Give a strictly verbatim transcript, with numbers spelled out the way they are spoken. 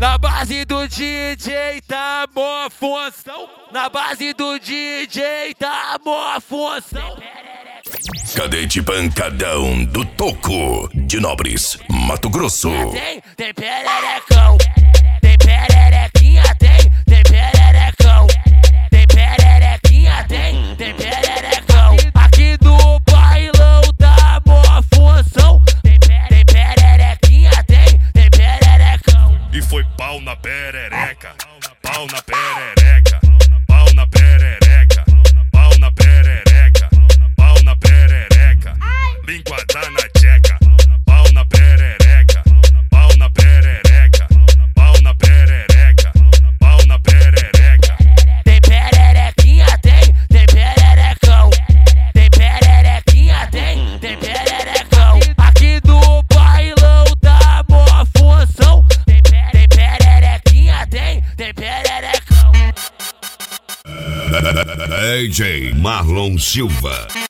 Na base do D J tá mó função. Na base do D J tá mó função. Cadete Pancadão do Toco de Nobres, Mato Grosso. Tem, tem pererecão. Tem pererequinha, tem, tem pererecão. Tem pererequinha, tem, tem pererecão. Aqui do bailão tá mó função. Tem, tem pererequinha, tem, tem pererecão. E foi pau na perereca, pau na perereca, pau na perereca, pau na perereca, pau na perereca, linguada na tcheca, pau na perereca, pau na perereca, pau na perereca, pau na perereca. Tem pererequinha, tem, tem pererecão. Tem pererequinha, tem, tem pererecão. Aqui do bailão tá mó função. Tem, tem pererequinha, tem, tem pererecão. D J Marlon Silva.